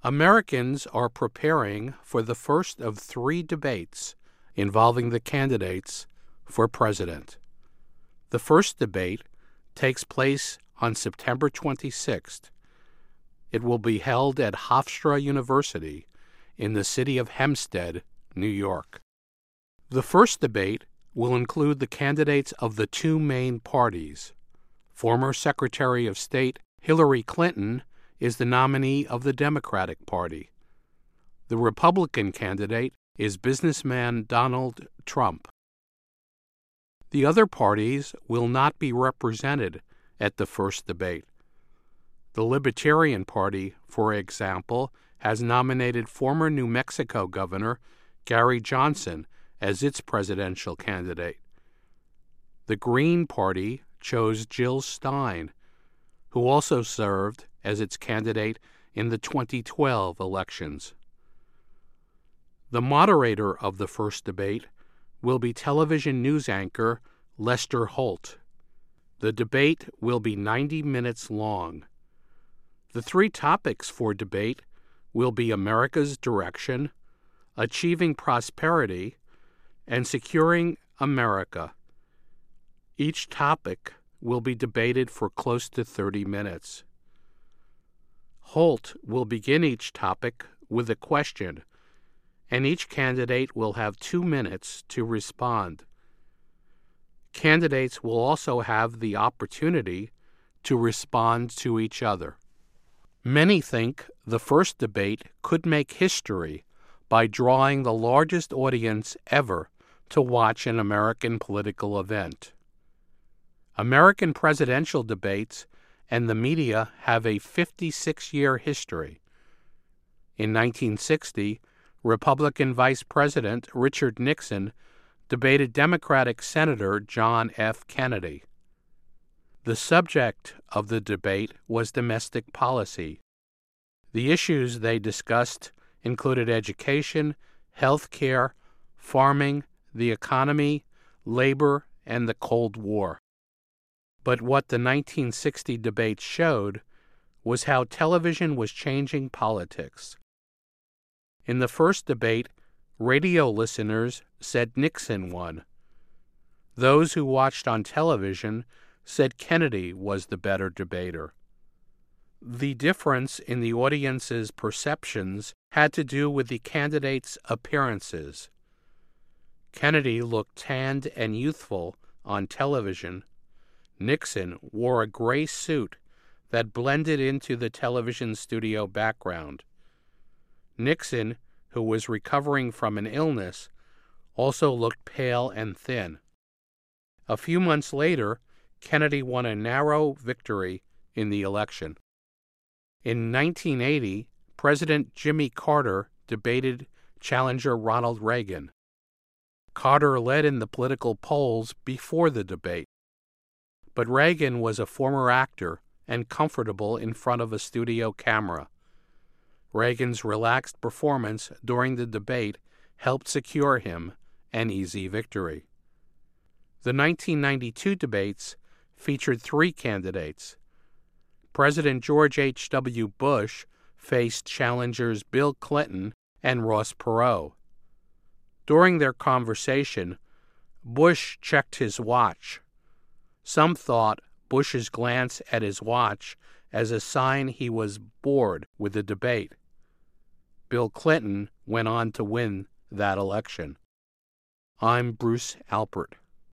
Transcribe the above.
Americans are preparing for the first of 3 debates involving the candidates for president. The first debate takes place on September 26th. It will be held at Hofstra University in the city of Hempstead, New York. The first debate will include the candidates of the 2 main parties. Former Secretary of State Hillary Clinton is the nominee of the Democratic Party. The Republican candidate is businessman Donald Trump. The other parties will not be represented at the first debate. The Libertarian Party, for example, has nominated former New Mexico Governor Gary Johnson as its presidential candidate. The Green Party chose Jill Stein, who also served as its candidate in the 2012 elections. The moderator of the first debate will be television news anchor Lester Holt. The debate will be 90 minutes long. The 3 topics for debate will be America's direction, achieving prosperity, and securing America. Each topic will be debated for close to 30 minutes. Holt will begin each topic with a question, and each candidate will have 2 minutes to respond. Candidates will also have the opportunity to respond to each other. Many think the first debate could make history by drawing the largest audience ever to watch an American political event. American presidential debates and the media have a 56-year history. In 1960, Republican Vice President Richard Nixon debated Democratic Senator John F. Kennedy. The subject of the debate was domestic policy. The issues they discussed included education, health care, farming, the economy, labor, and the Cold War. But what the 1960 debate showed was how television was changing politics. In the first debate, radio listeners said Nixon won. Those who watched on television said Kennedy was the better debater. The difference in the audience's perceptions had to do with the candidates' appearances. Kennedy looked tanned and youthful on television. Nixon wore a gray suit that blended into the television studio background. Nixon, who was recovering from an illness, also looked pale and thin. A few months later, Kennedy won a narrow victory in the election. In 1980, President Jimmy Carter debated challenger Ronald Reagan. Carter led in the political polls before the debate, but Reagan was a former actor and comfortable in front of a studio camera. Reagan's relaxed performance during the debate helped secure him an easy victory. The 1992 debates featured 3 candidates. President George H.W. Bush faced challengers Bill Clinton and Ross Perot. During their conversation, Bush checked his watch. Some thought Bush's glance at his watch as a sign he was bored with the debate. Bill Clinton went on to win that election. I'm Bruce Alpert.